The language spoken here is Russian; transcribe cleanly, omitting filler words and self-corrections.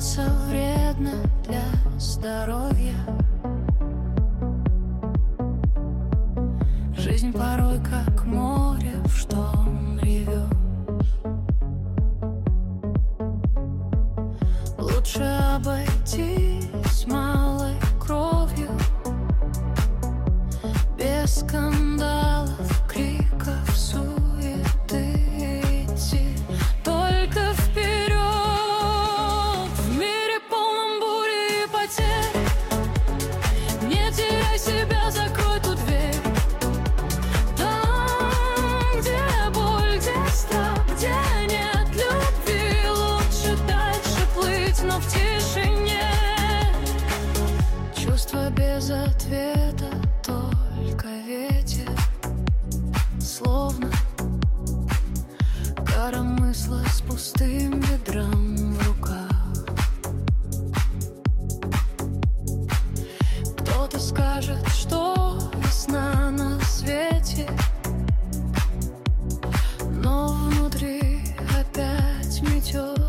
кажется, вредно для здоровья. Жизнь порой как море, в шторм ревет. Лучше обойтись малой кровью, без скандалов, криков, суеты. Идти только вперед. В мире полном бури и потерь. Не теряй себя, закрой ту дверь. Там, где боль, где страх, где нет любви, лучше дальше плыть, но в тишине. Чувства без ответа, только ветер, словно коромысло с пустым ведром в руках. Кто-то скажет, что весна на свете, но внутри опять метет.